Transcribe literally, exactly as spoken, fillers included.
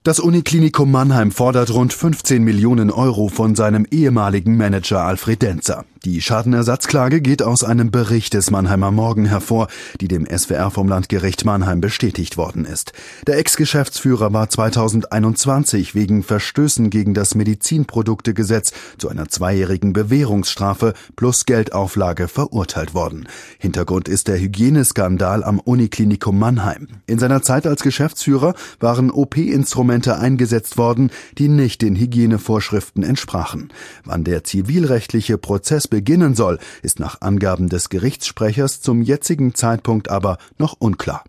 Das Uniklinikum Mannheim fordert rund fünfzehn Millionen Euro von seinem ehemaligen Manager Alfred Denzer. Die Schadenersatzklage geht aus einem Bericht des Mannheimer Morgen hervor, die dem S W R vom Landgericht Mannheim bestätigt worden ist. Der Ex-Geschäftsführer war zweitausendeinundzwanzig wegen Verstößen gegen das Medizinproduktegesetz zu einer zweijährigen Bewährungsstrafe plus Geldauflage verurteilt worden. Hintergrund ist der Hygieneskandal am Uniklinikum Mannheim. In seiner Zeit als Geschäftsführer waren O P-Instrumente eingesetzt worden, die nicht den Hygienevorschriften entsprachen. Wann der zivilrechtliche Prozess beginnen soll, ist nach Angaben des Gerichtssprechers zum jetzigen Zeitpunkt aber noch unklar.